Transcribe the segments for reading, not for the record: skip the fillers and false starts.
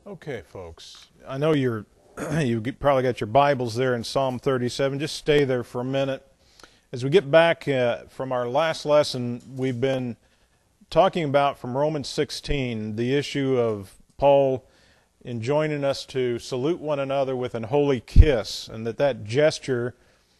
Okay, folks. I know you probably got your Bibles there in Psalm 37. Just stay there for a minute. As we get back from our last lesson, we've been talking about from Romans 16 the issue of Paul enjoining us to salute one another with an holy kiss, and that gesture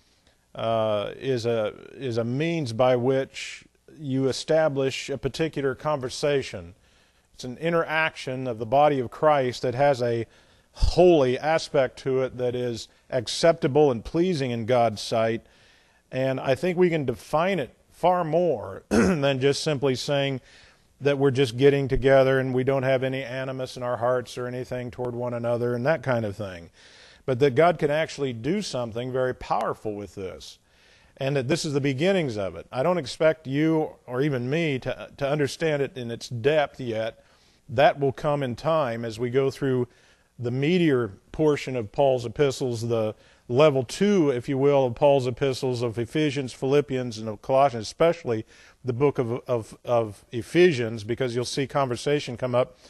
is a means by which you establish a particular conversation. It's an interaction of the body of Christ that has a holy aspect to it that is acceptable and pleasing in God's sight. And I think we can define it far more than just simply saying that we're just getting together and we don't have any animus in our hearts or anything toward one another and that kind of thing. But that God can actually do something very powerful with this. And that this is the beginnings of it. I don't expect you or even me to understand it in its depth yet. That will come in time as we go through the meatier portion of Paul's epistles, the level 2, if you will, of Paul's epistles of Ephesians, Philippians, and of Colossians, especially the book of Ephesians, because you'll see conversation come up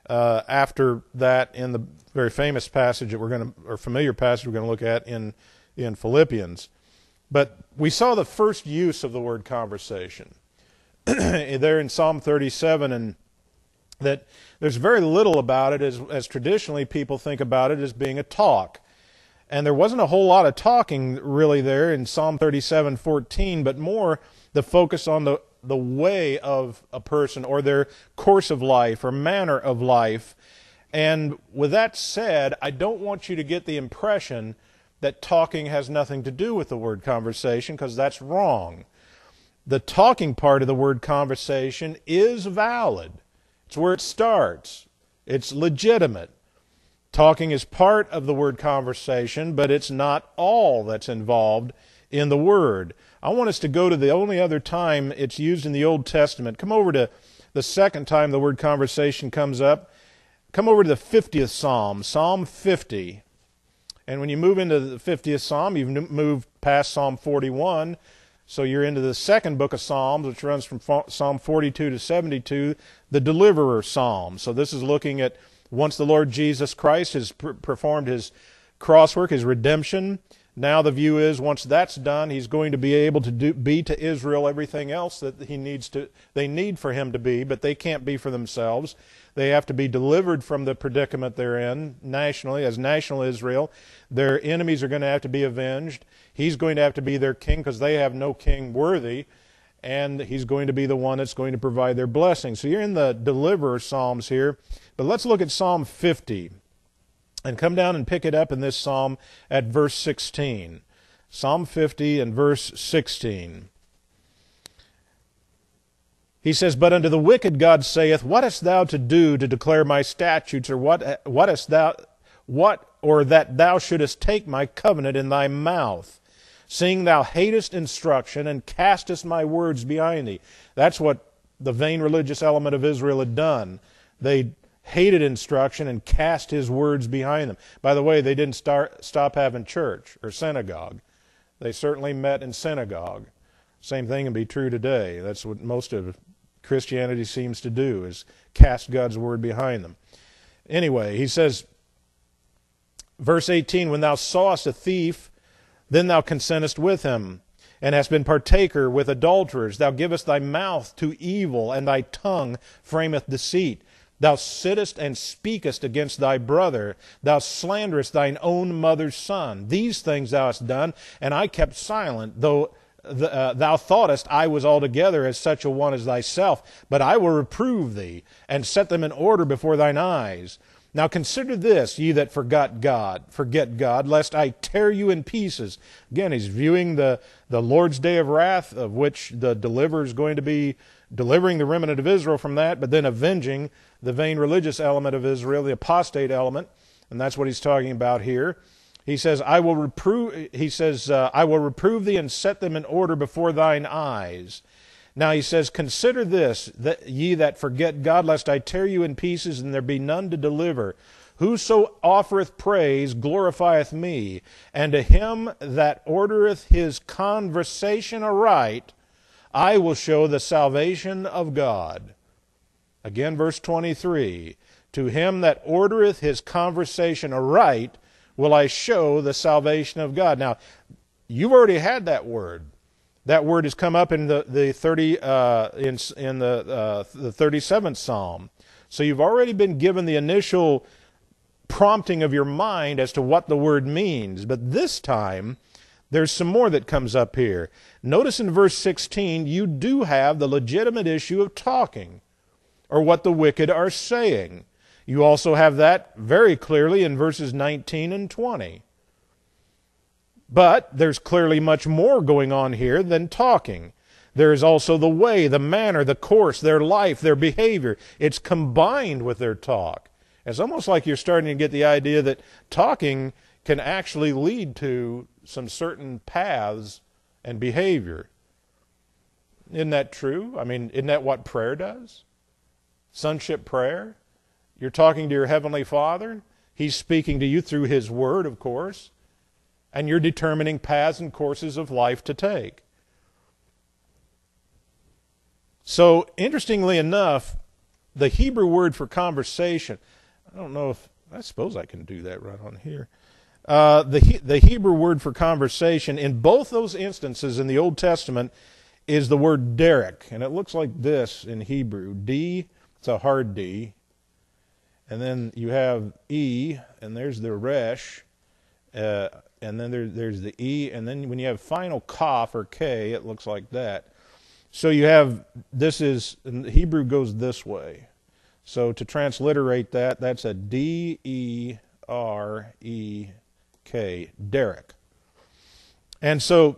after that in the very famous passage that familiar passage we're going to look at in Philippians. But we saw the first use of the word conversation there in Psalm 37, and that there's very little about it as traditionally people think about it as being a talk. And there wasn't a whole lot of talking really there in Psalm 37:14, but more the focus on the way of a person or their course of life or manner of life. And with that said, I don't want you to get the impression that talking has nothing to do with the word conversation, because that's wrong. The talking part of the word conversation is valid. It's where it starts. It's legitimate. Talking is part of the word conversation, but it's not all that's involved in the word. I want us to go to the only other time it's used in the Old Testament. Come over to the second time the word conversation comes up. Come over to the 50th Psalm, Psalm 50. And when you move into the 50th Psalm, you've moved past Psalm 41. So you're into the second book of Psalms, which runs from Psalm 42 to 72, the Deliverer Psalm. So this is looking at once the Lord Jesus Christ has performed his cross work, his redemption. Now the view is once that's done, he's going to be able to be to Israel everything else that they need for him to be, but they can't be for themselves. They have to be delivered from the predicament they're in nationally, as national Israel. Their enemies are going to have to be avenged. He's going to have to be their king because they have no king worthy, and he's going to be the one that's going to provide their blessing. So you're in the Deliverer Psalms here, but let's look at Psalm 50 and come down and pick it up in this psalm at verse 16. Psalm 50 and verse 16. He says, "But unto the wicked God saith, What hast thou to do to declare my statutes, or or that thou shouldest take my covenant in thy mouth, seeing thou hatest instruction and castest my words behind thee." That's what the vain religious element of Israel had done. They hated instruction and cast his words behind them. By the way, they didn't stop having church or synagogue. They certainly met in synagogue. Same thing can be true today. That's what most of Christianity seems to do, is cast God's word behind them. Anyway, he says, verse 18, "When thou sawest a thief, then thou consentest with him, and hast been partaker with adulterers. Thou givest thy mouth to evil, and thy tongue frameth deceit. Thou sittest and speakest against thy brother. Thou slanderest thine own mother's son. These things thou hast done, and I kept silent, though thou thoughtest I was altogether as such a one as thyself. But I will reprove thee, and set them in order before thine eyes. Now consider this, ye that forget God, lest I tear you in pieces." Again, he's viewing the Lord's day of wrath, of which the deliverer is going to be delivering the remnant of Israel from that, but then avenging the vain religious element of Israel, the apostate element, and that's what he's talking about here. He says, I will reprove thee and set them in order before thine eyes. Now he says, "Consider this, that ye that forget God, lest I tear you in pieces, and there be none to deliver. Whoso offereth praise glorifieth me, and to him that ordereth his conversation aright, I will show the salvation of God." Again, verse 23. To him that ordereth his conversation aright will I show the salvation of God. Now, you've already had that word. That word has come up in the 37th Psalm. So you've already been given the initial prompting of your mind as to what the word means. But this time, there's some more that comes up here. Notice in verse 16, you do have the legitimate issue of talking, or what the wicked are saying. You also have that very clearly in verses 19 and 20. But there's clearly much more going on here than talking. There is also the way, the manner, the course, their life, their behavior. It's combined with their talk. It's almost like you're starting to get the idea that talking can actually lead to some certain paths and behavior. Isn't that true? I mean, isn't that what prayer does? Sonship prayer. You're talking to your Heavenly Father. He's speaking to you through His Word, of course. And you're determining paths and courses of life to take. So, interestingly enough, the Hebrew word for conversation, I suppose I can do that right on here. The Hebrew word for conversation in both those instances in the Old Testament is the word derek. And it looks like this in Hebrew. D, it's a hard D. And then you have E, and there's the resh. And then there's the E, and then when you have final kaf or K, it looks like that. So you have, and Hebrew goes this way. So to transliterate that, that's a D-E-R-E-K, derek. And so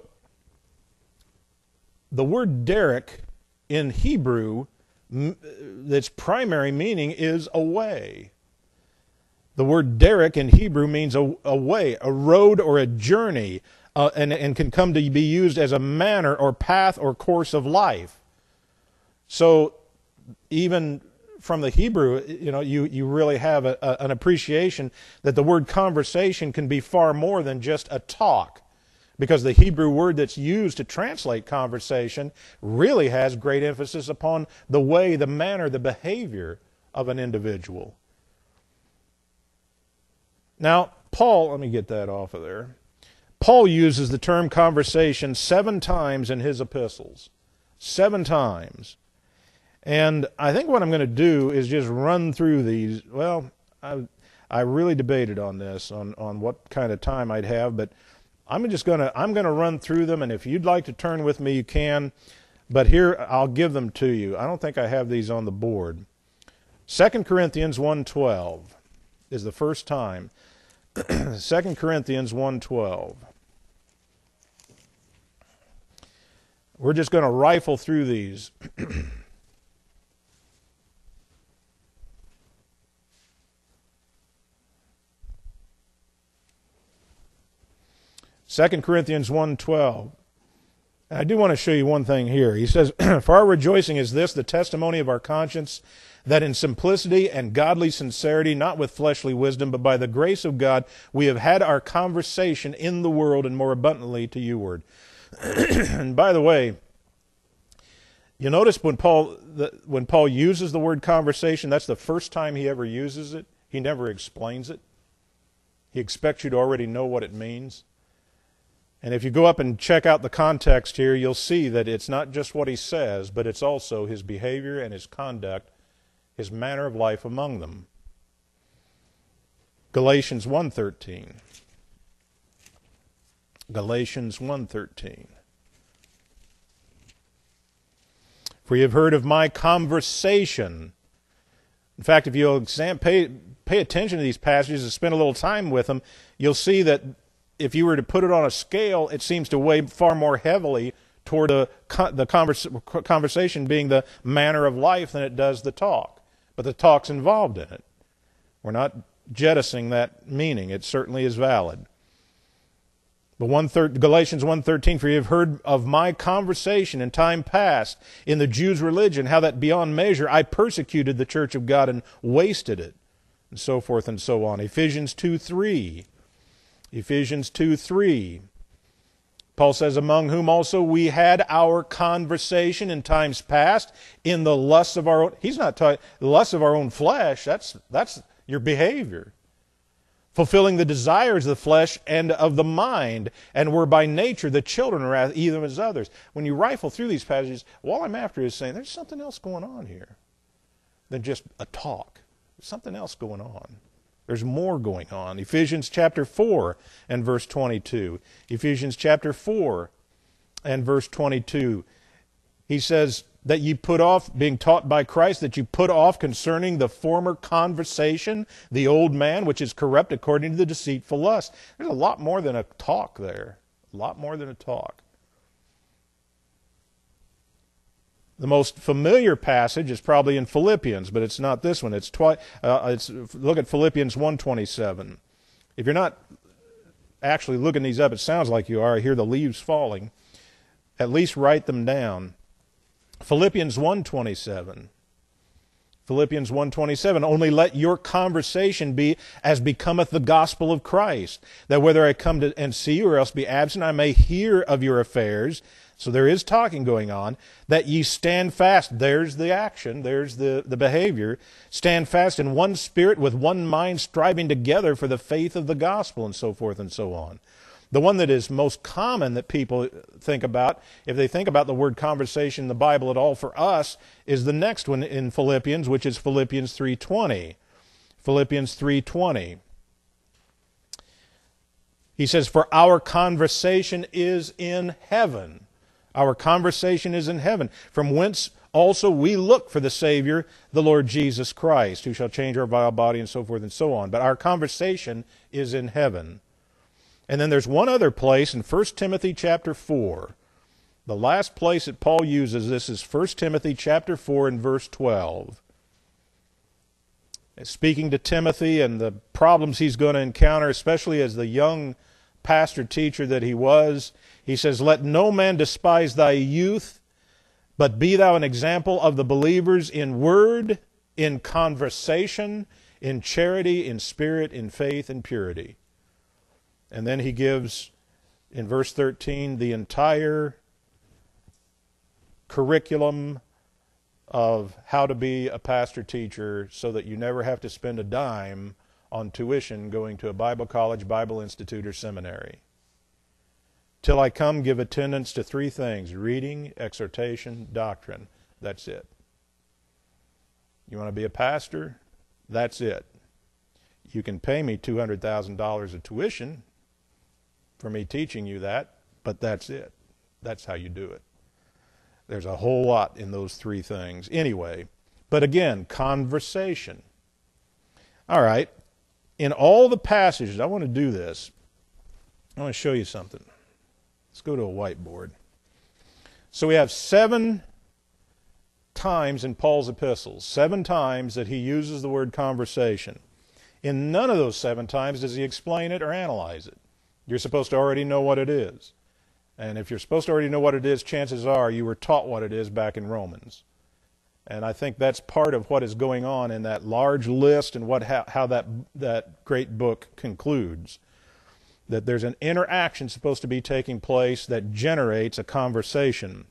the word derek in Hebrew, its primary meaning is a way. The word derek in Hebrew means a way, a road or a journey, and can come to be used as a manner or path or course of life. So even from the Hebrew, you really have an appreciation that the word conversation can be far more than just a talk, because the Hebrew word that's used to translate conversation really has great emphasis upon the way, the manner, the behavior of an individual. Now, Paul, let me get that off of there. Paul uses the term conversation 7 times in his epistles. 7 times. And I think what I'm going to do is just run through these. Well, I really debated on this, on what kind of time I'd have, but I'm going to run through them, and if you'd like to turn with me, you can. But here, I'll give them to you. I don't think I have these on the board. 2 Corinthians 1:12 is the first time. 2 Corinthians 1:12. We're just going to rifle through these. 2 Corinthians 1:12. I do want to show you one thing here. He says, "For our rejoicing is this, the testimony of our conscience, that in simplicity and godly sincerity, not with fleshly wisdom, but by the grace of God, we have had our conversation in the world and more abundantly to you." And by the way, you notice when Paul uses the word conversation, that's the first time he ever uses it. He never explains it. He expects you to already know what it means. And if you go up and check out the context here, you'll see that it's not just what he says, but it's also his behavior and his conduct, his manner of life among them. Galatians 1:13. Galatians 1:13. "For you have heard of my conversation." In fact, if you'll pay attention to these passages and spend a little time with them, you'll see that if you were to put it on a scale, it seems to weigh far more heavily toward the conversation being the manner of life than it does the talk. But the talk's involved in it. We're not jettisoning that meaning. It certainly is valid. But Galatians 1:13, "For you have heard of my conversation in time past in the Jews' religion, how that beyond measure I persecuted the church of God and wasted it," and so forth and so on. Ephesians 2:3. Ephesians 2:3. Paul says, among whom also we had our conversation in times past in the lusts of our own. He's not talking the lusts of our own flesh. That's your behavior. Fulfilling the desires of the flesh and of the mind, and were by nature the children of wrath, even as others. When you rifle through these passages, all I'm after is saying there's something else going on here than just a talk. There's something else going on. There's more going on. Ephesians chapter 4 and verse 22. Ephesians chapter 4 and verse 22. He says that you put off, being taught by Christ, that you put off concerning the former conversation, the old man, which is corrupt according to the deceitful lust. There's a lot more than a talk there. A lot more than a talk. The most familiar passage is probably in Philippians, but it's not this one. Look at Philippians 1:27. If you're not actually looking these up, it sounds like you are. I hear the leaves falling. At least write them down. Philippians 1:27. Philippians 1:27. Only let your conversation be as becometh the gospel of Christ, that whether I come to and see you or else be absent, I may hear of your affairs. So there is talking going on. That ye stand fast. There's the action. There's the behavior. Stand fast in one spirit with one mind, striving together for the faith of the gospel, and so forth and so on. The one that is most common that people think about, if they think about the word conversation in the Bible at all for us, is the next one in Philippians, which is Philippians 3:20. Philippians 3:20. He says, for our conversation is in heaven. Our conversation is in heaven, from whence also we look for the Savior, the Lord Jesus Christ, who shall change our vile body, and so forth and so on. But our conversation is in heaven. And then there's one other place in 1 Timothy chapter 4. The last place that Paul uses this is 1 Timothy chapter 4 and verse 12. Speaking to Timothy and the problems he's going to encounter, especially as the young pastor-teacher that he was, he says, let no man despise thy youth, but be thou an example of the believers in word, in conversation, in charity, in spirit, in faith, and purity. And then he gives, in verse 13, the entire curriculum of how to be a pastor-teacher so that you never have to spend a dime on tuition going to a Bible college, Bible institute, or seminary. Till I come, give attendance to three things: reading, exhortation, doctrine. That's it. You want to be a pastor? That's it. You can pay me $200,000 of tuition for me teaching you that, but that's it. That's how you do it. There's a whole lot in those three things. Anyway, but again, conversation. All right. In all the passages, I want to do this. I want to show you something. Let's go to a whiteboard. So we have 7 times in Paul's epistles, 7 times that he uses the word conversation. In none of those 7 times does he explain it or analyze it. You're supposed to already know what it is. And if you're supposed to already know what it is, chances are you were taught what it is back in Romans. And I think that's part of what is going on in that large list and how that great book concludes. That there's an interaction supposed to be taking place that generates a conversation.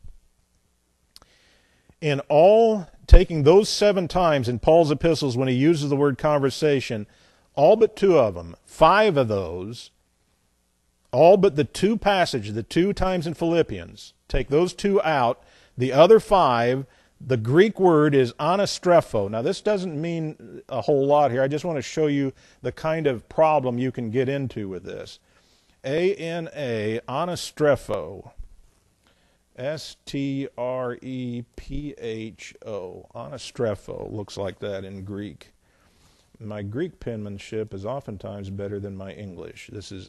In all, taking those 7 times in Paul's epistles when he uses the word conversation, all but 2 of them, 5 of those, all but the 2 passages, the 2 times in Philippians, take those 2 out, the other 5, the Greek word is anastrepho. Now this doesn't mean a whole lot here. I just want to show you the kind of problem you can get into with this. A-N-A, anastrepho. S-T-R-E-P-H-O. Anastrepho looks like that in Greek. My Greek penmanship is oftentimes better than my English. This is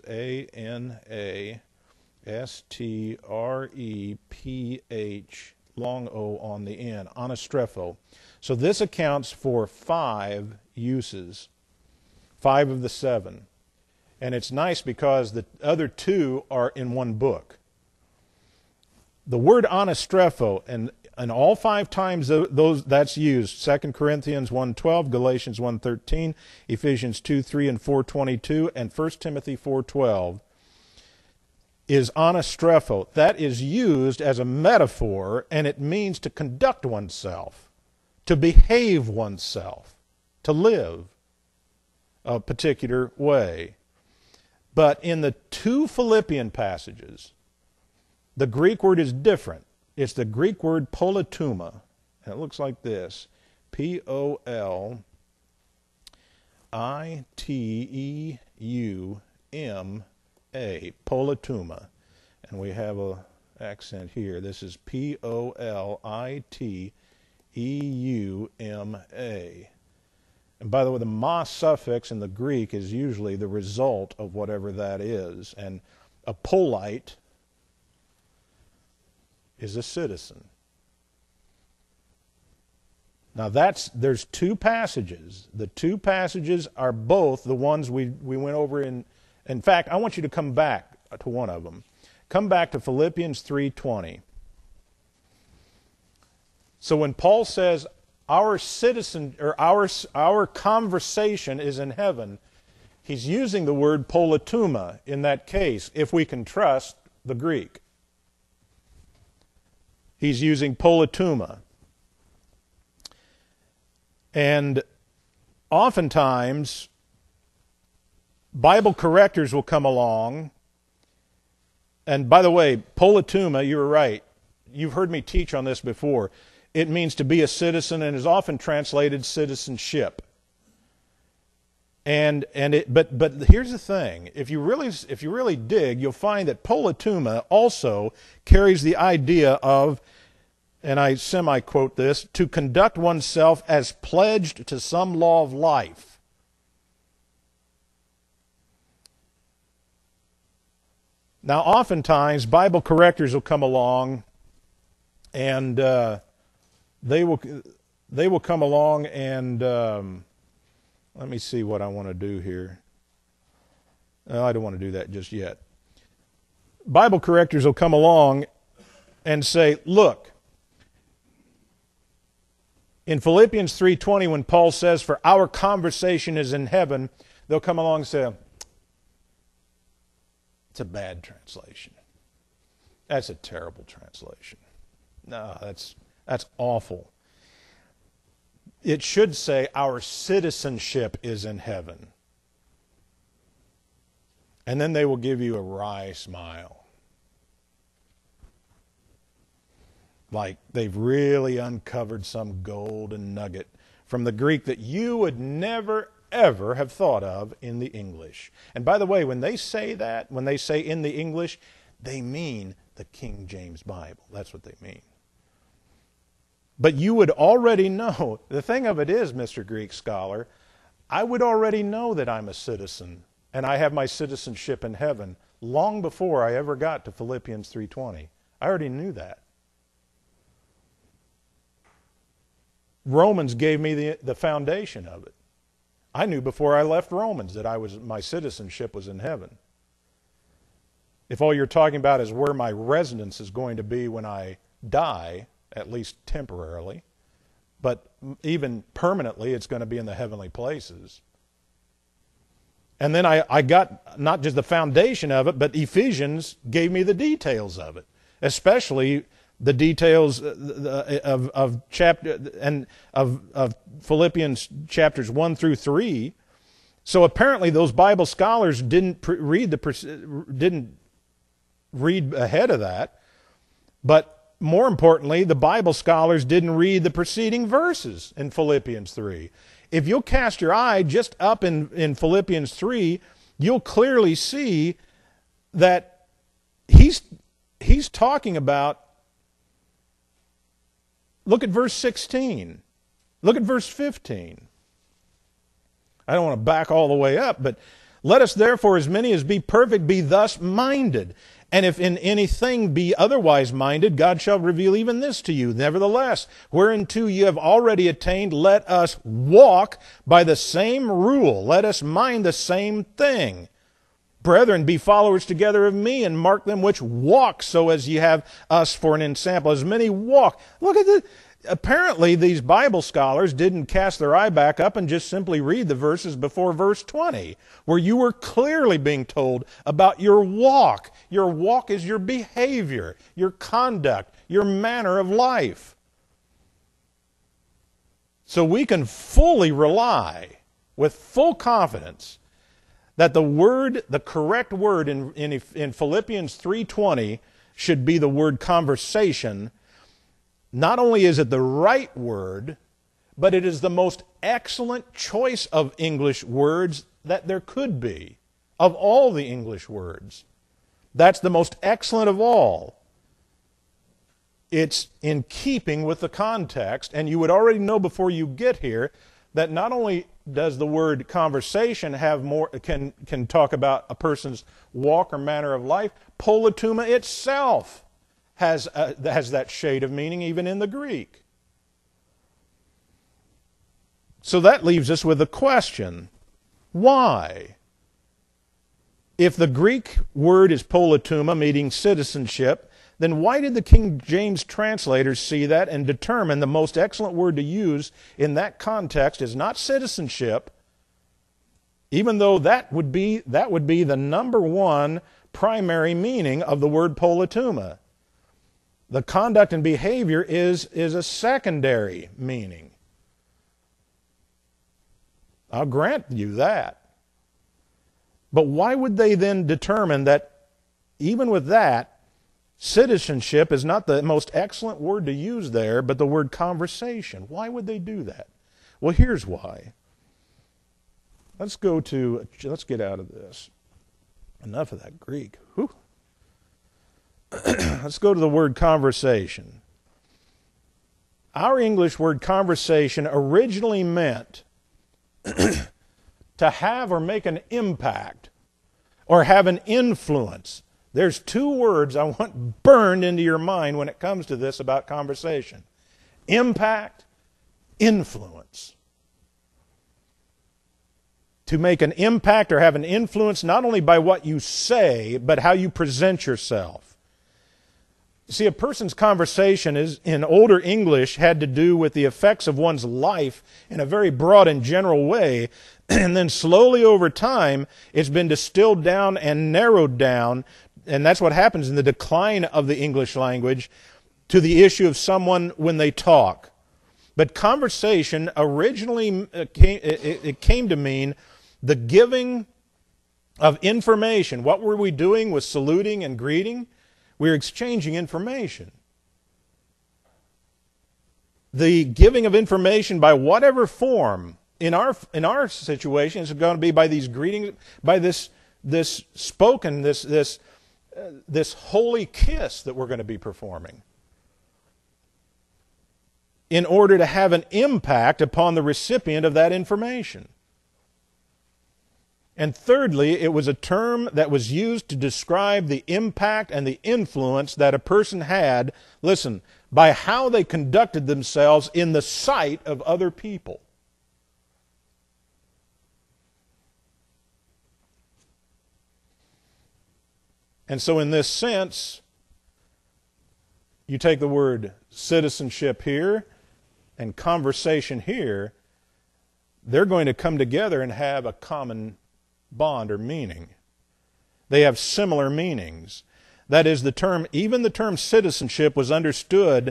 A-N-A-S-T-R-E-P-H, long O on the end, anastrepho. So this accounts for 5 uses, 5 of the 7. And it's nice because the other 2 are in one book. The word anastrepho, and all 5 times that's used, 2 Corinthians 1:12, Galatians 1:13, Ephesians 2:3 and 4:22, and 1 Timothy 4:12. is anastrepho. That is used as a metaphor, and it means to conduct oneself, to behave oneself, to live a particular way. But in the two Philippian passages, the Greek word is different. It's the Greek word politeuma. And it looks like this. Politeuma. Politeuma. And we have an accent here. This is Politeuma. And by the way, the ma suffix in the Greek is usually the result of whatever that is. And a polite is a citizen. Now there's two passages. The two passages are both the ones we went over in. In fact, I want you to come back to one of them. Come back to Philippians 3:20. So when Paul says our citizen or our conversation is in heaven, he's using the word politeuma in that case, if we can trust the Greek. He's using politeuma. And oftentimes, Bible correctors will come along. And by the way, politeuma, you were right. You've heard me teach on this before. It means to be a citizen and is often translated citizenship. But here's the thing. If you really dig, you'll find that politeuma also carries the idea of, and I semi-quote this, to conduct oneself as pledged to some law of life. Now, oftentimes, Bible correctors will come along, and they will come along and let me see what I want to do here. I don't want to do that just yet. Bible correctors will come along and say, look, in Philippians 3:20, when Paul says, for our conversation is in heaven, they'll come along and say, it's a bad translation. That's a terrible translation. No, that's awful. It should say, our citizenship is in heaven. And then they will give you a wry smile. Like they've really uncovered some golden nugget from the Greek that you would never, ever have thought of in the English. And by the way, when they say that, when they say in the English, they mean the King James Bible. That's what they mean. But you would already know, the thing of it is, Mr. Greek scholar, I would already know that I'm a citizen and I have my citizenship in heaven long before I ever got to Philippians 3:20. I already knew that. Romans gave me the foundation of it. I knew before I left Romans that my citizenship was in heaven. If all you're talking about is where my residence is going to be when I die, at least temporarily, but even permanently it's going to be in the heavenly places. And then I got not just the foundation of it, but Ephesians gave me the details of it, especially the details of chapter and of Philippians chapters 1 through 3. So apparently those Bible scholars didn't read ahead of that, but more importantly, the Bible scholars didn't read the preceding verses in Philippians 3. If you'll cast your eye just up in Philippians 3, you'll clearly see that he's talking about, look at verse 16. Look at verse 15. I don't want to back all the way up, but let us therefore, as many as be perfect, be thus minded. And if in anything be otherwise minded, God shall reveal even this to you. Nevertheless, whereunto you have already attained, let us walk by the same rule. Let us mind the same thing. Brethren, be followers together of me, and mark them which walk, so as ye have us for an ensample. As many walk. Look at this. apparently these Bible scholars didn't cast their eye back up and just simply read the verses before verse 20, where you were clearly being told about your walk. Your walk is your behavior, your conduct, your manner of life. So we can fully rely with full confidence that the correct word in Philippians 3:20 should be the word conversation. Not only is it the right word, but it is the most excellent choice of English words that there could be, of all the English words. That's the most excellent of all. It's in keeping with the context, and you would already know before you get here that not only does the word conversation have more, can talk about a person's walk or manner of life, polituma itself has that shade of meaning even in the Greek. So that leaves us with the question, why? If the Greek word is polituma, meaning citizenship, then why did the King James translators see that and determine the most excellent word to use in that context is not citizenship, even though that would be the number one primary meaning of the word polituma? The conduct and behavior is a secondary meaning. I'll grant you that. But why would they then determine that even with that, citizenship is not the most excellent word to use there, but the word conversation? Why would they do that? Well, here's why. Let's get out of this. Enough of that Greek. Whew. Let's go to the word conversation. Our English word conversation originally meant to have or make an impact or have an influence. There's two words I want burned into your mind when it comes to this about conversation. Impact, influence. To make an impact or have an influence not only by what you say, but how you present yourself. You see, a person's conversation in older English had to do with the effects of one's life in a very broad and general way, and then slowly over time, it's been distilled down and narrowed down, and that's what happens in the decline of the English language, to the issue of someone when they talk. But conversation originally came to mean the giving of information. What were we doing with saluting and greeting? We were exchanging information. The giving of information by whatever form, in our situation, is going to be by these greetings, by this spoken, this holy kiss that we're going to be performing, in order to have an impact upon the recipient of that information. And thirdly, it was a term that was used to describe the impact and the influence that a person had, listen, by how they conducted themselves in the sight of other people. And so in this sense, you take the word citizenship here and conversation here, they're going to come together and have a common bond or meaning. They have similar meanings. That is, even the term citizenship was understood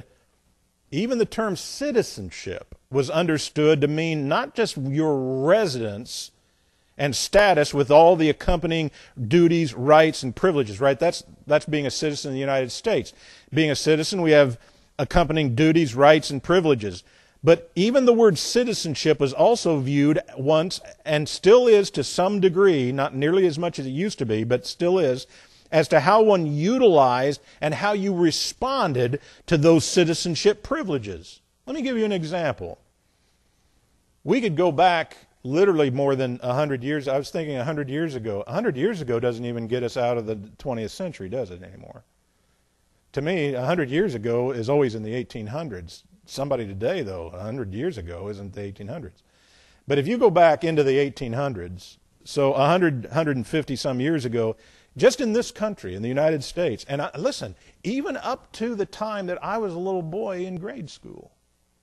to mean not just your residence and status with all the accompanying duties, rights, and privileges, right? That's being a citizen of the United States. Being a citizen, we have accompanying duties, rights, and privileges. But even the word citizenship was also viewed once, and still is to some degree, not nearly as much as it used to be, but still is, as to how one utilized and how you responded to those citizenship privileges. Let me give you an example. We could go back literally more than 100 years. I was thinking 100 years ago. 100 years ago doesn't even get us out of the 20th century, does it, anymore? To me, 100 years ago is always in the 1800s. Somebody today, though, 100 years ago isn't the 1800s. But if you go back into the 1800s, so 150 some years ago, just in this country, in the United States, and listen, even up to the time that I was a little boy in grade school,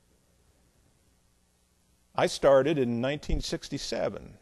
I started in 1967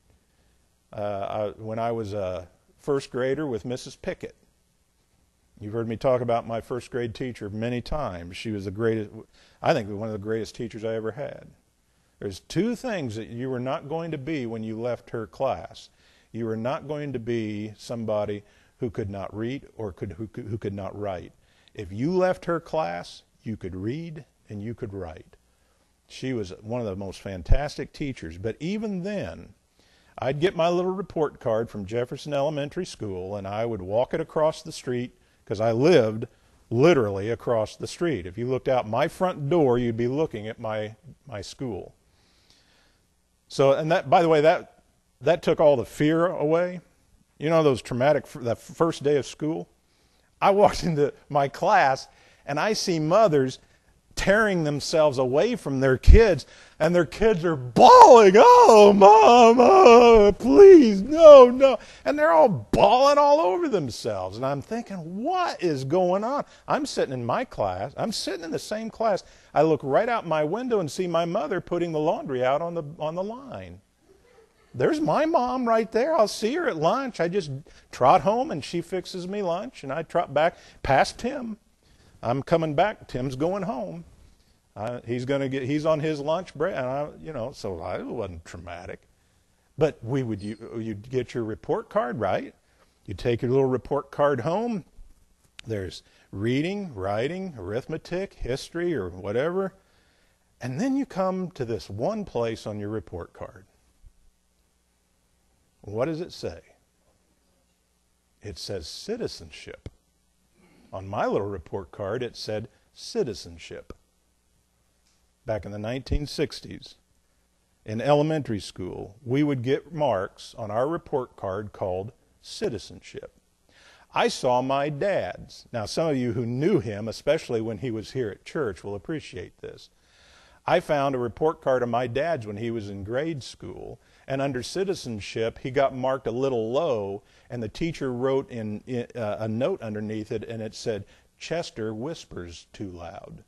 when I was a first grader with Mrs. Pickett. You've heard me talk about my first grade teacher many times. She was the greatest, I think one of the greatest teachers I ever had. There's two things that you were not going to be when you left her class. You were not going to be somebody who could not read or who could not write. If you left her class, you could read and you could write. She was one of the most fantastic teachers. But even then, I'd get my little report card from Jefferson Elementary School, and I would walk it across the street because I lived literally across the street. If you looked out my front door, you'd be looking at my school. So, and that, by the way, that took all the fear away. You know those traumatic, that first day of school? I walked into my class, and I see mothers tearing themselves away from their kids, and their kids are bawling, "Oh, Mama, please, no, no." And they're all bawling all over themselves. And I'm thinking, what is going on? I'm sitting in my class. I'm sitting in the same class. I look right out my window and see my mother putting the laundry out on the line. There's my mom right there. I'll see her at lunch. I just trot home, and she fixes me lunch, and I trot back past Tim. I'm coming back. Tim's going home. He's on his lunch break, and so it wasn't traumatic. But you'd get your report card, right? You take your little report card home. There's reading, writing, arithmetic, history, or whatever. And then you come to this one place on your report card. What does it say? It says citizenship. On my little report card, it said citizenship. Back in the 1960s, in elementary school, we would get marks on our report card called citizenship. I saw my dad's. Now, some of you who knew him, especially when he was here at church, will appreciate this. I found a report card of my dad's when he was in grade school, and under citizenship, he got marked a little low, and the teacher wrote in a note underneath it, and it said, "Chester whispers too loud."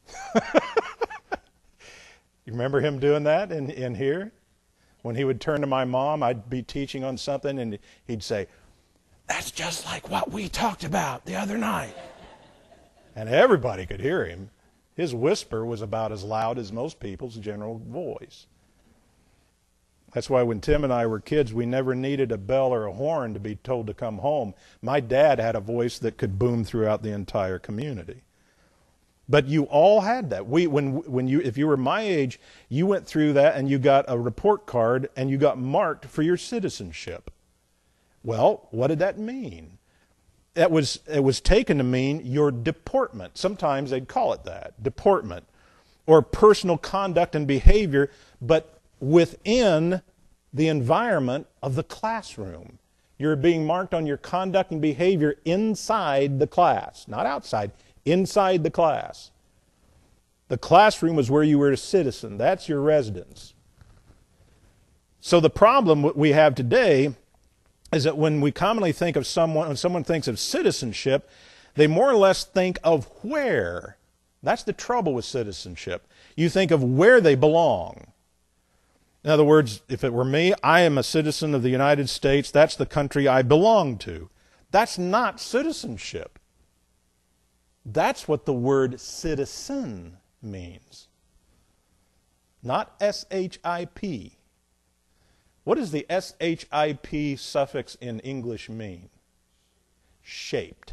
You remember him doing that in here? When he would turn to my mom, I'd be teaching on something, and he'd say, "That's just like what we talked about the other night." And everybody could hear him. His whisper was about as loud as most people's general voice. That's why when Tim and I were kids, we never needed a bell or a horn to be told to come home. My dad had a voice that could boom throughout the entire community. But you all had that. If you were my age, you went through that and you got a report card and you got marked for your citizenship. Well, what did that mean? It was taken to mean your deportment. Sometimes they'd call it that, deportment, or personal conduct and behavior, but within the environment of the classroom. You're being marked on your conduct and behavior inside the class, not outside, inside the class. The classroom was where you were a citizen. That's your residence. So the problem we have today is that when we commonly think of when someone thinks of citizenship, they more or less think of where. That's the trouble with citizenship. You think of where they belong. In other words, if it were me, I am a citizen of the United States. That's the country I belong to. That's not citizenship. That's what the word citizen means. Not S-H-I-P. What does the S-H-I-P suffix in English mean? Shaped.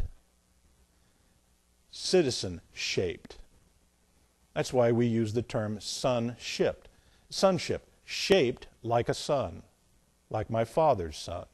Citizen-shaped. That's why we use the term sonship. Sonship, shaped like a son, like my father's son.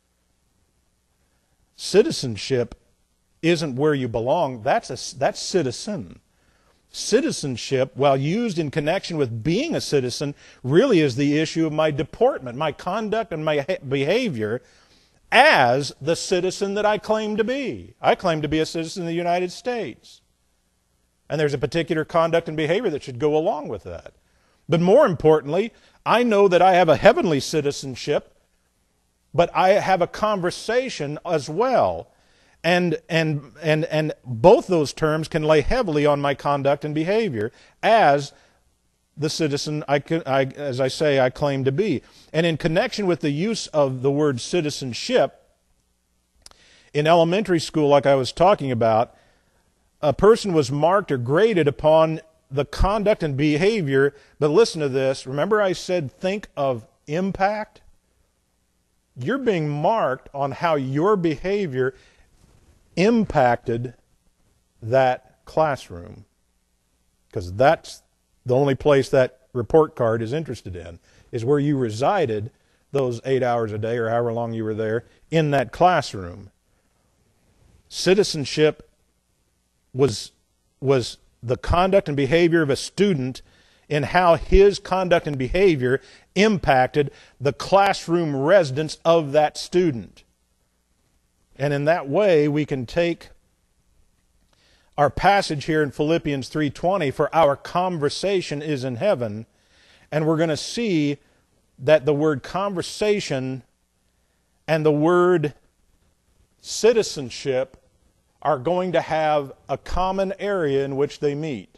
Citizenship isn't where you belong. That's citizen. Citizenship, while used in connection with being a citizen, really is the issue of my deportment, my conduct and my behavior as the citizen that I claim to be. I claim to be a citizen of the United States. And there's a particular conduct and behavior that should go along with that. But more importantly, I know that I have a heavenly citizenship, but I have a conversation as well. And both those terms can lay heavily on my conduct and behavior as the citizen as I say, I claim to be. And in connection with the use of the word citizenship, in elementary school, like I was talking about, a person was marked or graded upon the conduct and behavior. But listen to this. Remember I said think of impact? You're being marked on how your behavior impacted that classroom. Because that's the only place that report card is interested in, is where you resided those 8 hours a day or however long you were there in that classroom. Citizenship was the conduct and behavior of a student in how his conduct and behavior impacted the classroom residents of that student. And in that way, we can take our passage here in Philippians 3:20, for our conversation is in heaven, and we're going to see that the word conversation and the word citizenship are going to have a common area in which they meet.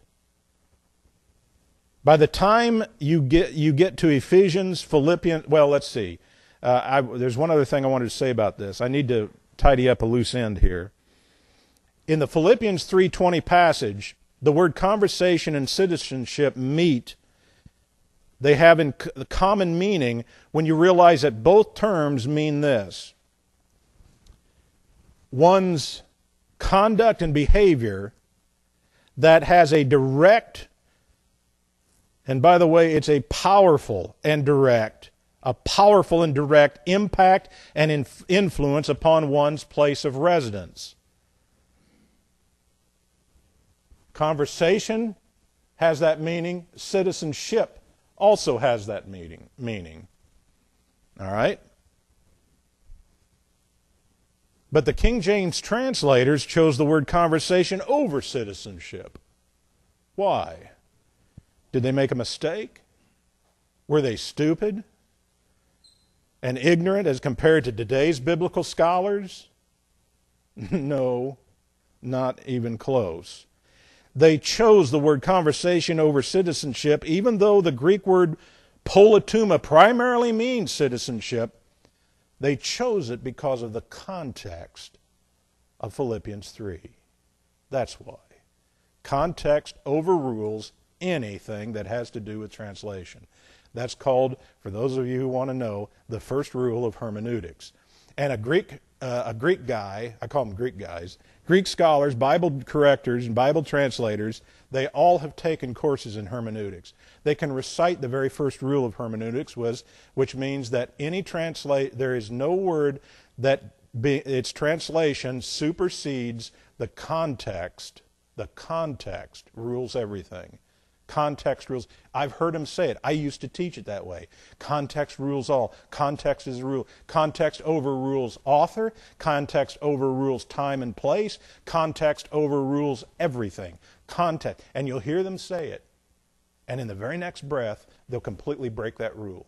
By the time you get to Ephesians, Philippians, well, let's see. There's one other thing I wanted to say about this. I need to tidy up a loose end here. In the Philippians 3:20 passage, the word conversation and citizenship meet. They have in common meaning when you realize that both terms mean this. One's conduct and behavior that has a direct, and by the way, it's a powerful and direct impact and influence upon one's place of residence. Conversation has that meaning. Citizenship also has that meaning. All right? But the King James translators chose the word conversation over citizenship. Why? Did they make a mistake? Were they stupid and ignorant as compared to today's biblical scholars? No, not even close. They chose the word conversation over citizenship, even though the Greek word polituma primarily means citizenship. They chose it because of the context of Philippians 3. That's why. Context overrules anything that has to do with translation. That's called, for those of you who want to know, the first rule of hermeneutics. And a Greek guy, I call them Greek guys, Greek scholars, Bible correctors, and Bible translators, they all have taken courses in hermeneutics. They can recite the very first rule of hermeneutics, which means that there is no word that its translation supersedes the context. The context rules everything. Context rules. I've heard him say it. I used to teach it that way. Context rules all. Context is a rule. Context overrules author. Context overrules time and place. Context overrules everything. Context. And you'll hear them say it. And in the very next breath, they'll completely break that rule.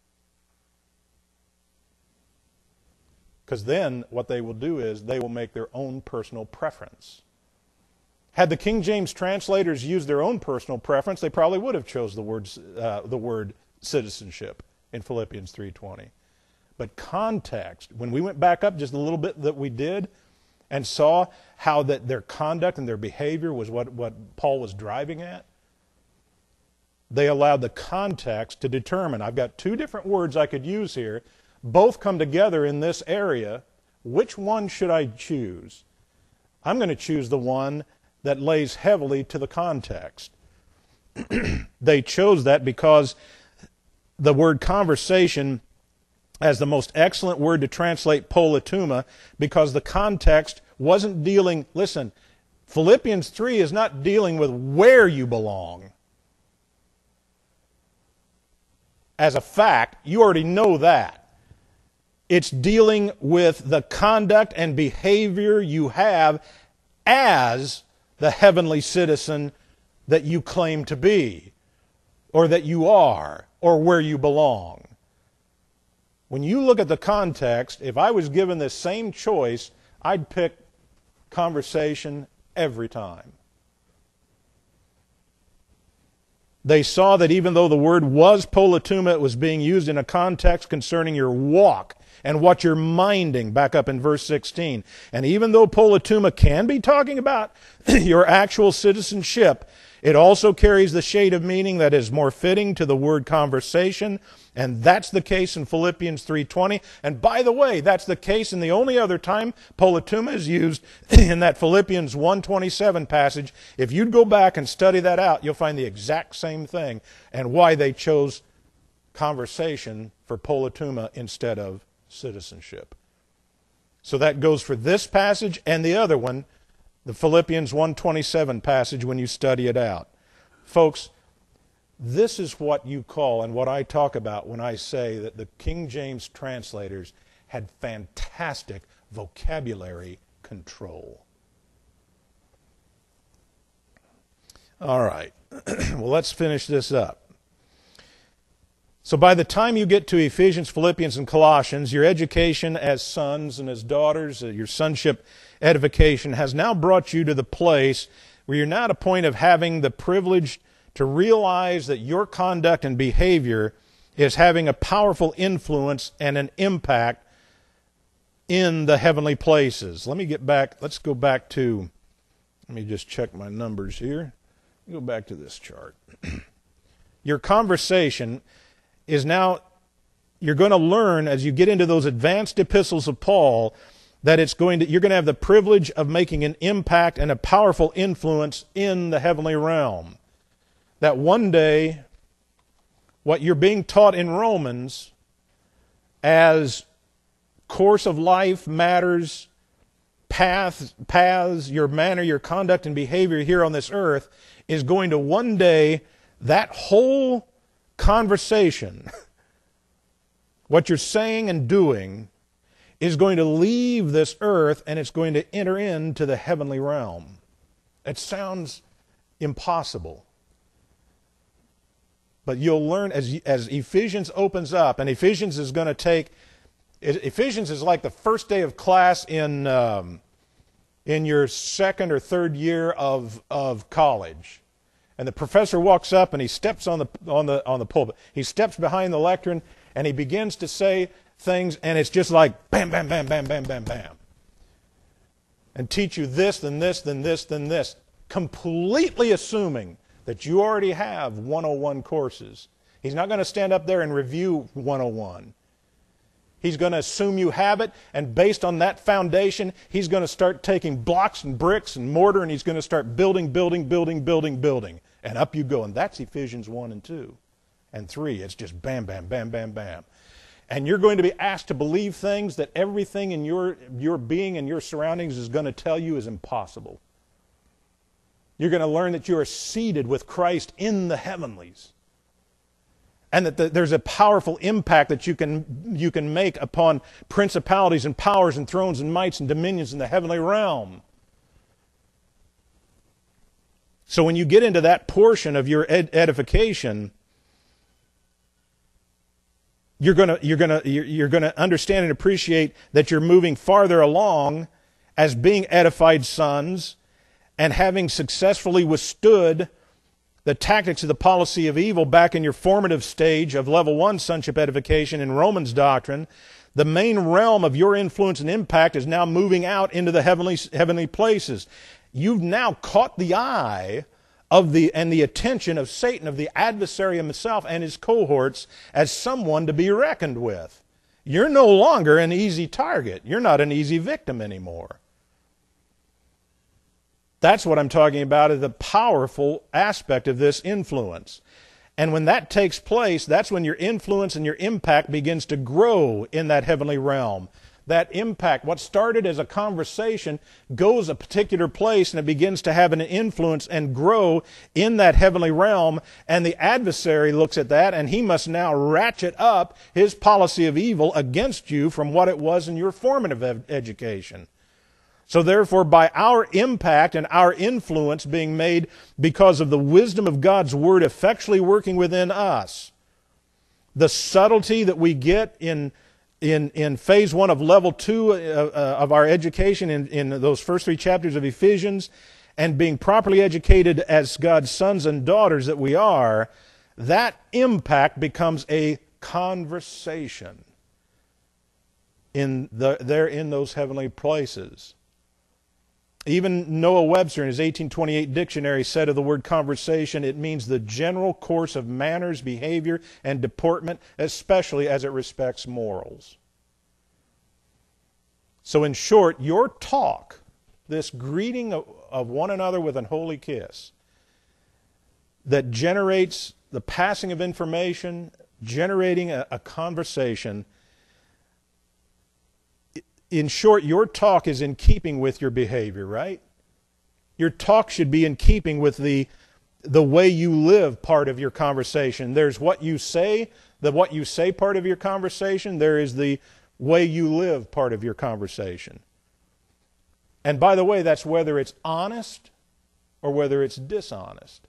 Because then what they will do is they will make their own personal preference. Had the King James translators used their own personal preference, they probably would have chose the word citizenship in Philippians 3:20. But context, when we went back up just a little bit that we did and saw how that their conduct and their behavior was what Paul was driving at, they allowed the context to determine. I've got two different words I could use here. Both come together in this area. Which one should I choose? I'm going to choose the one that lays heavily to the context. They chose that because the word conversation as the most excellent word to translate polituma, because the context wasn't dealing, listen, Philippians 3 is not dealing with where you belong. As a fact, you already know that. It's dealing with the conduct and behavior you have as the heavenly citizen that you claim to be, or that you are, or where you belong. When you look at the context, if I was given this same choice, I'd pick conversation every time. They saw that even though the word was polituma, it was being used in a context concerning your walk and what you're minding, back up in verse 16. And even though polituma can be talking about your actual citizenship, it also carries the shade of meaning that is more fitting to the word conversation, and that's the case in Philippians 3:20. And by the way, that's the case in the only other time polituma is used in that Philippians 1:27 passage. If you'd go back and study that out, you'll find the exact same thing and why they chose conversation for polituma instead of citizenship. So that goes for this passage and the other one, the Philippians 1:27 passage, when you study it out. Folks, this is what you call and what I talk about when I say that the King James translators had fantastic vocabulary control. All right. Well, let's finish this up. So by the time you get to Ephesians, Philippians, and Colossians, your education as sons and as daughters, your sonship edification, has now brought you to the place where you're now at a point of having the privilege to realize that your conduct and behavior is having a powerful influence and an impact in the heavenly places. Let's go back to, let me just check my numbers here. Go back to this chart. Your conversation is now, you're going to learn as you get into those advanced epistles of Paul that you're going to have the privilege of making an impact and a powerful influence in the heavenly realm. That one day, what you're being taught in Romans as course of life, matters, paths, your manner, your conduct and behavior here on this earth is going to one day, that whole conversation, what you're saying and doing, is going to leave this earth and it's going to enter into the heavenly realm. It sounds impossible. But you'll learn as Ephesians opens up, and Ephesians is going to Ephesians is like the first day of class in your second or third year of college. And the professor walks up and he steps on the pulpit. He steps behind the lectern and he begins to say things, and it's just like bam, bam, bam, bam, bam, bam, bam. And teach you this, then this, then this, then this. Completely assuming that you already have 101 courses. He's not going to stand up there and review 101. He's going to assume you have it, and based on that foundation, he's going to start taking blocks and bricks and mortar, and he's going to start building. And up you go. And that's Ephesians 1 and 2 and 3. It's just bam, bam, bam, bam, bam. And you're going to be asked to believe things that everything in your being and your surroundings is going to tell you is impossible. You're going to learn that you are seated with Christ in the heavenlies. And that there's a powerful impact that you can make upon principalities and powers and thrones and mights and dominions in the heavenly realm. So when you get into that portion of your edification, you're going to understand and appreciate that you're moving farther along as being edified sons and having successfully withstood the tactics of the policy of evil back in your formative stage of level 1 sonship edification in Romans doctrine. The main realm of your influence and impact is now moving out into the heavenly places. You've now caught the eye of the attention of Satan, of the adversary himself and his cohorts, as someone to be reckoned with. You're no longer an easy target. You're not an easy victim anymore. That's what I'm talking about, is the powerful aspect of this influence. And when that takes place, that's when your influence and your impact begins to grow in that heavenly realm. That impact, what started as a conversation, goes a particular place and it begins to have an influence and grow in that heavenly realm. And the adversary looks at that and he must now ratchet up his policy of evil against you from what it was in your formative education. So therefore, by our impact and our influence being made because of the wisdom of God's Word effectually working within us, the subtlety that we get in phase 1 of level 2 of our education in those first 3 chapters of Ephesians, and being properly educated as God's sons and daughters that we are, that impact becomes a conversation in those heavenly places. Even Noah Webster in his 1828 dictionary said of the word conversation, it means the general course of manners, behavior, and deportment, especially as it respects morals. So in short, your talk, this greeting of one another with an holy kiss, that generates the passing of information, generating a conversation. In short, your talk is in keeping with your behavior, right? Your talk should be in keeping with the way you live part of your conversation. There's what you say, the what you say part of your conversation. There is the way you live part of your conversation. And by the way, that's whether it's honest or whether it's dishonest.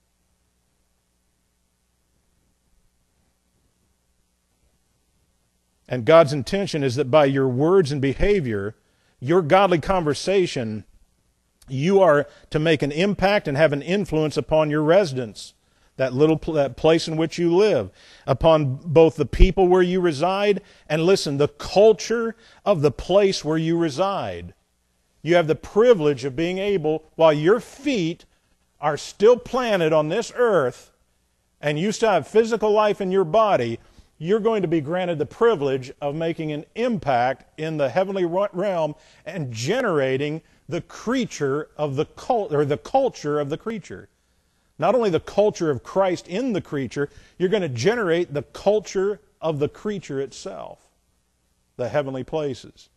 And God's intention is that by your words and behavior, your godly conversation, you are to make an impact and have an influence upon your residents, that place in which you live, upon both the people where you reside and, listen, the culture of the place where you reside. You have the privilege of being able, while your feet are still planted on this earth and you still have physical life in your body, you're going to be granted the privilege of making an impact in the heavenly realm and generating the creature of the culture of the creature. Not only the culture of Christ in the creature, you're going to generate the culture of the creature itself, the heavenly places.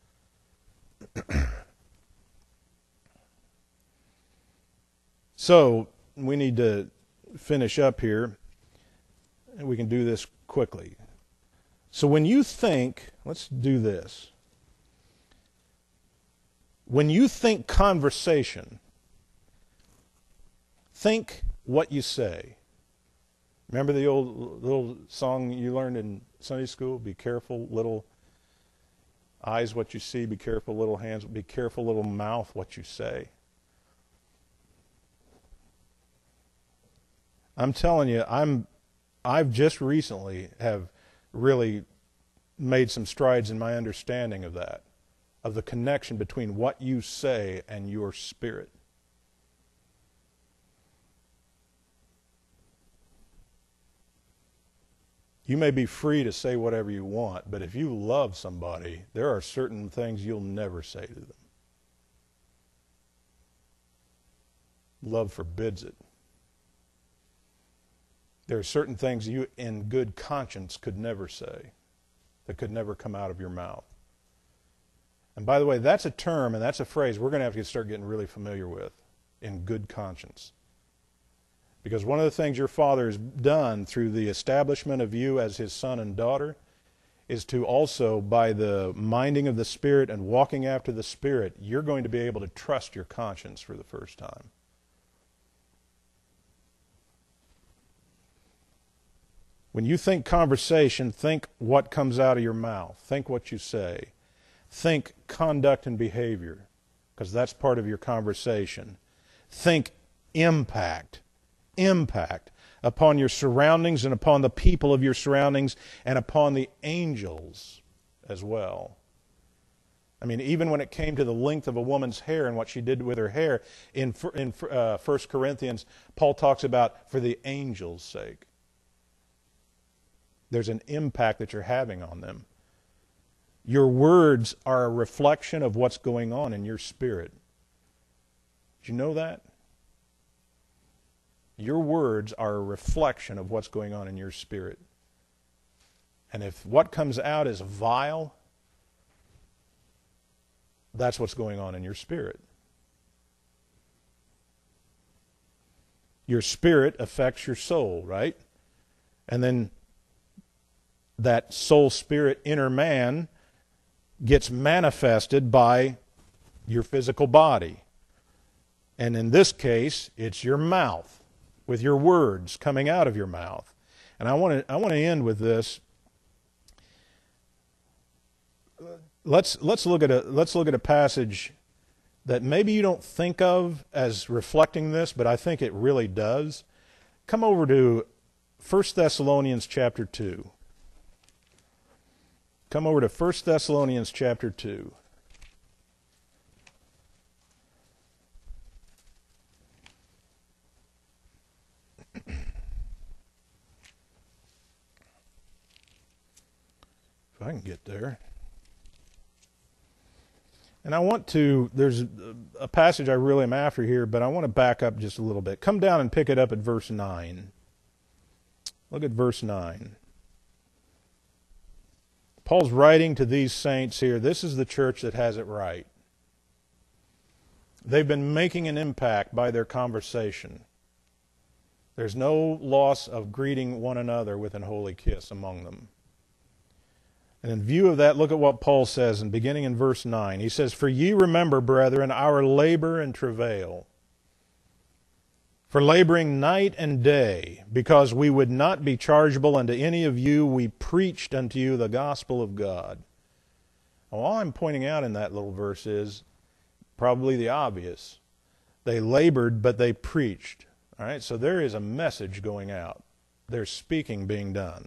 So, we need to finish up here, and we can do this quickly. So when you think, let's do this. When you think conversation, think what you say. Remember the old little song you learned in Sunday school? Be careful, little eyes, what you see. Be careful, little hands. Be careful, little mouth, what you say. I'm telling you, I've just recently have really made some strides in my understanding of that, of the connection between what you say and your spirit. You may be free to say whatever you want, but if you love somebody, there are certain things you'll never say to them. Love forbids it. There are certain things you, in good conscience, could never say, that could never come out of your mouth. And by the way, that's a term and that's a phrase we're going to have to start getting really familiar with, in good conscience. Because one of the things your Father has done through the establishment of you as His son and daughter is to also, by the minding of the Spirit and walking after the Spirit, you're going to be able to trust your conscience for the first time. When you think conversation, think what comes out of your mouth. Think what you say. Think conduct and behavior, because that's part of your conversation. Think impact upon your surroundings and upon the people of your surroundings and upon the angels as well. I mean, even when it came to the length of a woman's hair and what she did with her hair, in 1 Corinthians, Paul talks about for the angels' sake. There's an impact that you're having on them. Your words are a reflection of what's going on in your spirit. Did you know that? Your words are a reflection of what's going on in your spirit. And if what comes out is vile, that's what's going on in your spirit. Your spirit affects your soul, right? And then that soul, spirit, inner man gets manifested by your physical body. And in this case, it's your mouth, with your words coming out of your mouth. And I want to end with this. Let's look at a passage that maybe you don't think of as reflecting this, but I think it really does. Come over to 1 Thessalonians chapter 2. Come over to 1 Thessalonians chapter 2. If I can get there. And I want to, there's a passage I really am after here, but I want to back up just a little bit. Come down and pick it up at verse 9. Look at verse 9. Paul's writing to these saints here. This is the church that has it right. They've been making an impact by their conversation. There's no loss of greeting one another with an holy kiss among them. And in view of that, look at what Paul says, and beginning in verse 9. He says, "For ye remember, brethren, our labor and travail, for laboring night and day, because we would not be chargeable unto any of you, we preached unto you the gospel of God." All I'm pointing out in that little verse is probably the obvious. They labored, but they preached. All right, so there is a message going out. There's speaking being done.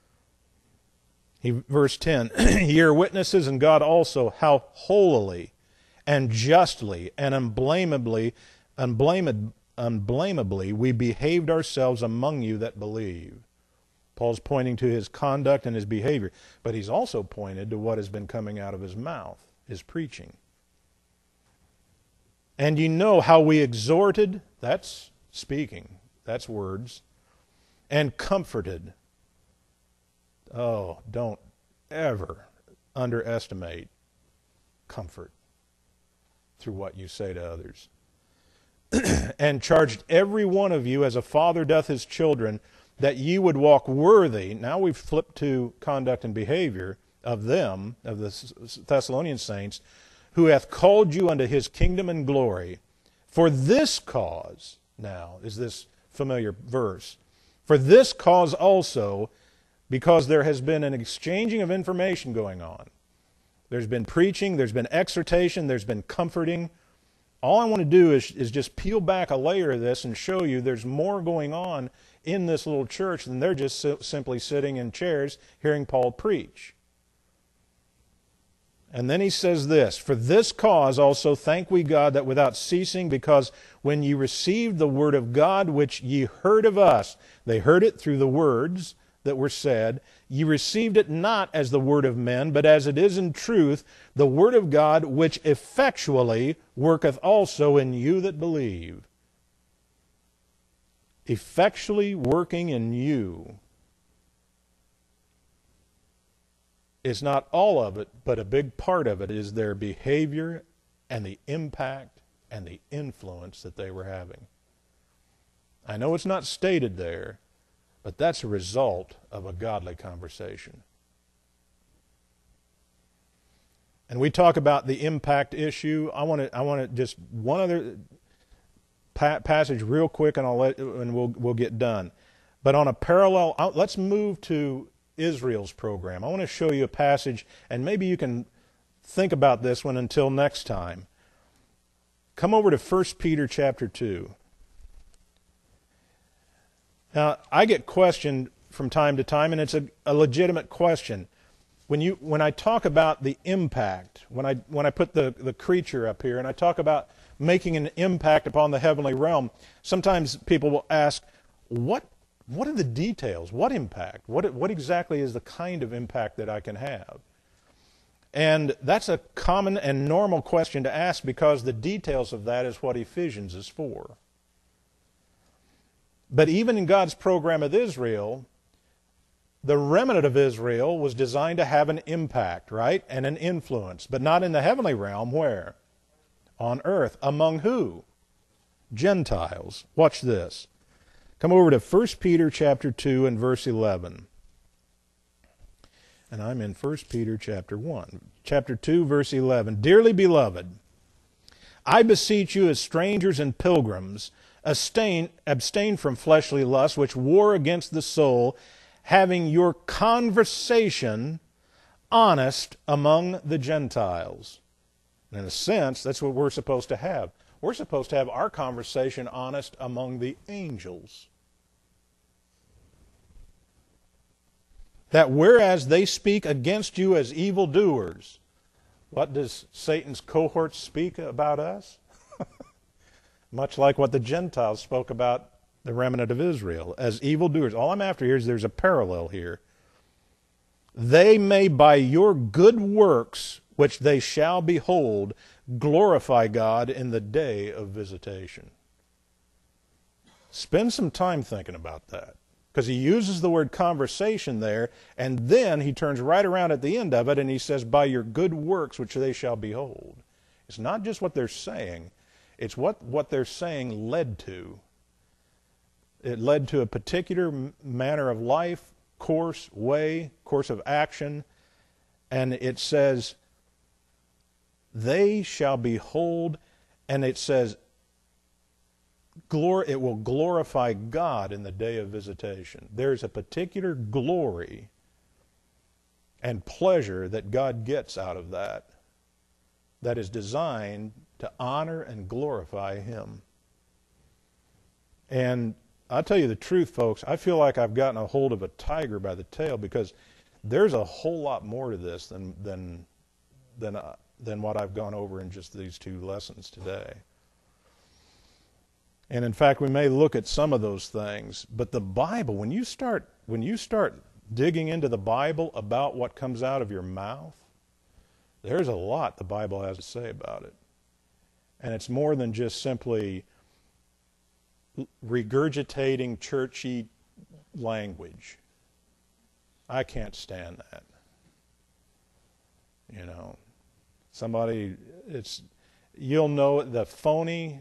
Verse 10, "Ye are witnesses, and God also, how holily and justly and unblameably we behaved ourselves among you that believe." Paul's pointing to his conduct and his behavior, but he's also pointed to what has been coming out of his mouth, his preaching. "And you know how we exhorted," that's speaking, that's words, "and comforted." Oh, don't ever underestimate comfort through what you say to others. "And charged every one of you as a father doth his children, that ye would walk worthy." Now we've flipped to conduct and behavior of them, of the Thessalonian saints, "who hath called you unto his kingdom and glory. For this cause," now is this familiar verse, "for this cause also," because there has been an exchanging of information going on. There's been preaching, there's been exhortation, there's been comforting. All I want to do is just peel back a layer of this and show you there's more going on in this little church than they're just simply sitting in chairs hearing Paul preach. And then he says this, "For this cause also thank we God, that without ceasing, because when ye received the word of God which ye heard of us," they heard it through the words that were said, "ye received it not as the word of men, but as it is in truth, the word of God, which effectually worketh also in you that believe." Effectually working in you is not all of it, but a big part of it is their behavior and the impact and the influence that they were having. I know it's not stated there, but that's a result of a godly conversation. And we talk about the impact issue. I want to just one other passage real quick, and we'll get done. But on a parallel, let's move to Israel's program. I want to show you a passage, and maybe you can think about this one until next time. Come over to 1 Peter chapter 2. Now, I get questioned from time to time, and it's a legitimate question. When I talk about the impact, when I put the creature up here, and I talk about making an impact upon the heavenly realm, sometimes people will ask, what are the details? What impact? What exactly is the kind of impact that I can have? And that's a common and normal question to ask, because the details of that is what Ephesians is for. But even in God's program with Israel, the remnant of Israel was designed to have an impact, right? And an influence. But not in the heavenly realm. Where? On earth. Among who? Gentiles. Watch this. Come over to 1 Peter chapter 2 and verse 11. And I'm in 1 Peter chapter 1. Chapter 2, verse 11. "Dearly beloved, I beseech you as strangers and pilgrims, abstain from fleshly lusts which war against the soul, having your conversation honest among the Gentiles." And in a sense, that's what we're supposed to have. We're supposed to have our conversation honest among the angels. That whereas they speak against you as evildoers, what does Satan's cohorts speak about us? Much like what the Gentiles spoke about the remnant of Israel, as evildoers. All I'm after here is there's a parallel here. They may by your good works, which they shall behold, glorify God in the day of visitation. Spend some time thinking about that. Because he uses the word conversation there, and then he turns right around at the end of it and he says, by your good works which they shall behold. It's not just what they're saying, it's what they're saying led to. It led to a particular manner of life, course of action, and it says, they shall behold, and it says, it will glorify God in the day of visitation. There's a particular glory and pleasure that God gets out of that is designed to honor and glorify Him. And I'll tell you the truth, folks, I feel like I've gotten a hold of a tiger by the tail, because there's a whole lot more to this than what I've gone over in just these 2 lessons today. And in fact, we may look at some of those things, but the Bible, when you start digging into the Bible about what comes out of your mouth, there's a lot the Bible has to say about it. And it's more than just simply regurgitating churchy language. I can't stand that. You know, you'll know the phony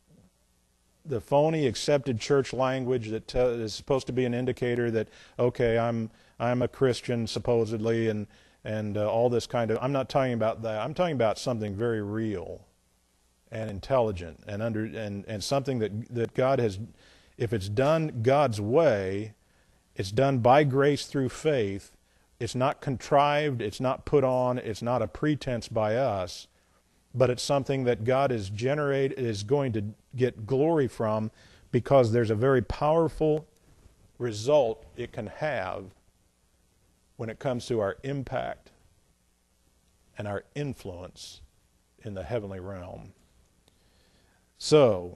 accepted church language that is supposed to be an indicator that, okay, I'm a Christian supposedly, and all this kind of. I'm not talking about that. I'm talking about something very real and intelligent and something that God has. If it's done God's way, it's done by grace through faith. It's not contrived. It's not put on. It's not a pretense by us. But it's something that God is going to get glory from, because there's a very powerful result it can have when it comes to our impact and our influence in the heavenly realm. So,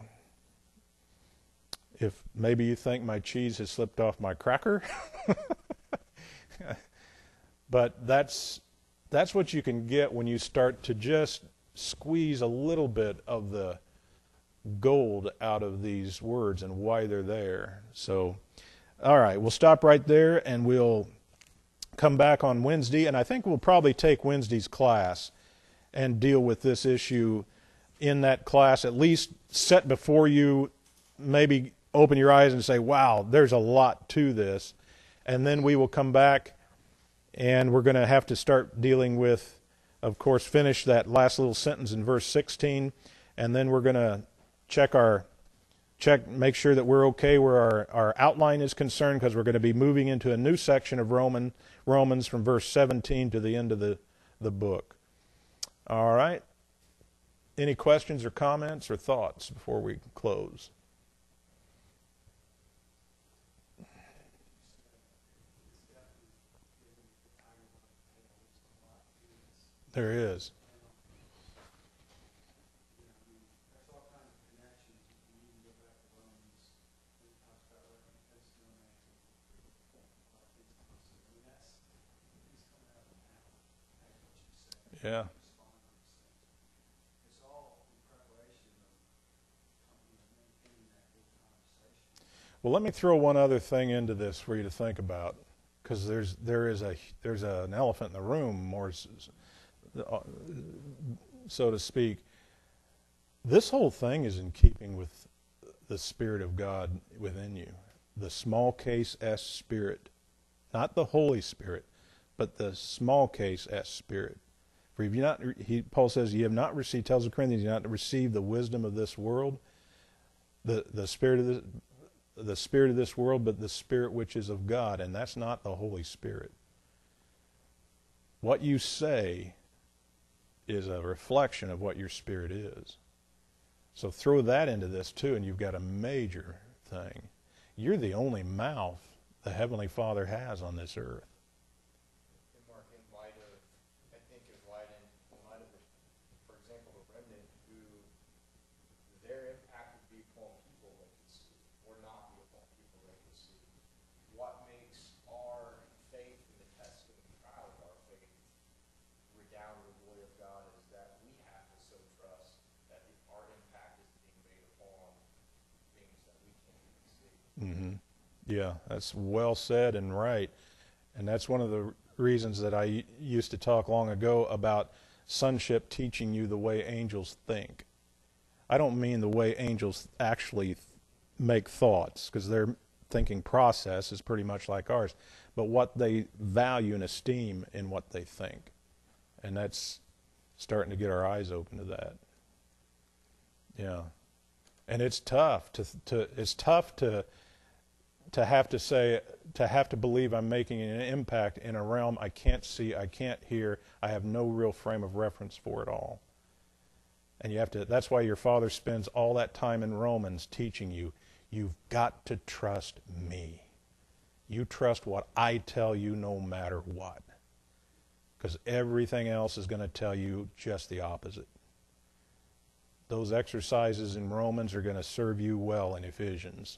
if maybe you think my cheese has slipped off my cracker, but that's what you can get when you start to just squeeze a little bit of the gold out of these words and why they're there. So, all right, we'll stop right there and we'll come back on Wednesday, and I think we'll probably take Wednesday's class and deal with this issue in that class, at least set before you, maybe open your eyes and say, wow, there's a lot to this. And then we will come back and we're going to have to start dealing with, of course, finish that last little sentence in verse 16, and then we're going to make sure that we're okay where our outline is concerned, because we're going to be moving into a new section of Romans from verse 17 to the end of the book. All right. Any questions or comments or thoughts before we close? There is. Yeah. Well, let me throw one other thing into this for you to think about, because there's an elephant in the room, more so to speak. This whole thing is in keeping with the Spirit of God within you, the small case S Spirit, not the Holy Spirit, but the small case S Spirit. For if you not, Paul says, you have not received, tells the Corinthians, you have not received the wisdom of this world, the spirit of this world, but the Spirit which is of God, and that's not the Holy Spirit. What you say is a reflection of what your spirit is. So throw that into this too, and you've got a major thing. You're the only mouth the Heavenly Father has on this earth. And Mark, in light of, I think in light of, for example, the remnant who their impact would be upon people they could see, or not be upon people they could see. What makes our faith and the testing and trial of our faith redound to the glory of God is that we have to so trust that our impact is being made upon things that we can't even see. Mm-hmm. Yeah, that's well said and right. And that's one of the reasons that I used to talk long ago about sonship teaching you the way angels think. I don't mean the way angels actually make thoughts, because their thinking process is pretty much like ours, but what they value and esteem in what they think. And that's starting to get our eyes open to that. Yeah. And it's tough to have to say, to have to believe I'm making an impact in a realm I can't see, I can't hear, I have no real frame of reference for it all. And you have to, that's why your Father spends all that time in Romans teaching you, you've got to trust me. You trust what I tell you no matter what. Because everything else is going to tell you just the opposite. Those exercises in Romans are going to serve you well in Ephesians.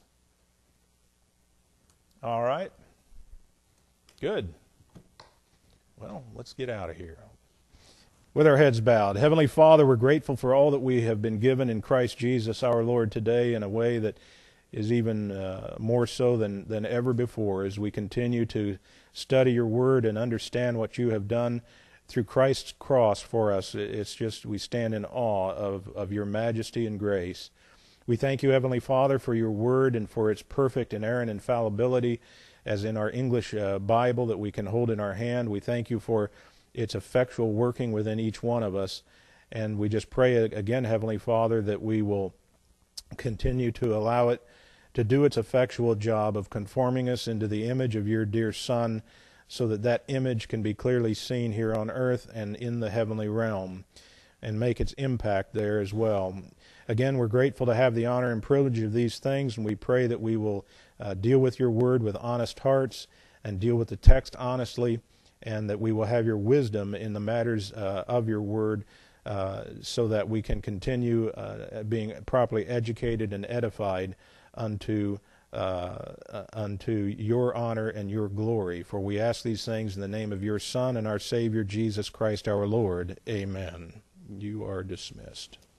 All right. Good. Well, let's get out of here. With our heads bowed, Heavenly Father, we're grateful for all that we have been given in Christ Jesus our Lord today in a way that is even more so than ever before as we continue to study your word and understand what you have done through Christ's cross for us. It's just, we stand in awe of your majesty and grace. We thank you, Heavenly Father, for your word and for its perfect inerrant infallibility, as in our English Bible that we can hold in our hand. We thank you for its effectual working within each one of us. And we just pray again, Heavenly Father, that we will continue to allow it to do its effectual job of conforming us into the image of your dear Son, so that that image can be clearly seen here on earth and in the heavenly realm, and make its impact there as well. Again, we're grateful to have the honor and privilege of these things, and we pray that we will deal with your word with honest hearts and deal with the text honestly, and that we will have your wisdom in the matters of your word, so that we can continue being properly educated and edified unto your honor and your glory. For we ask these things in the name of your Son and our Savior, Jesus Christ our Lord. Amen. You are dismissed.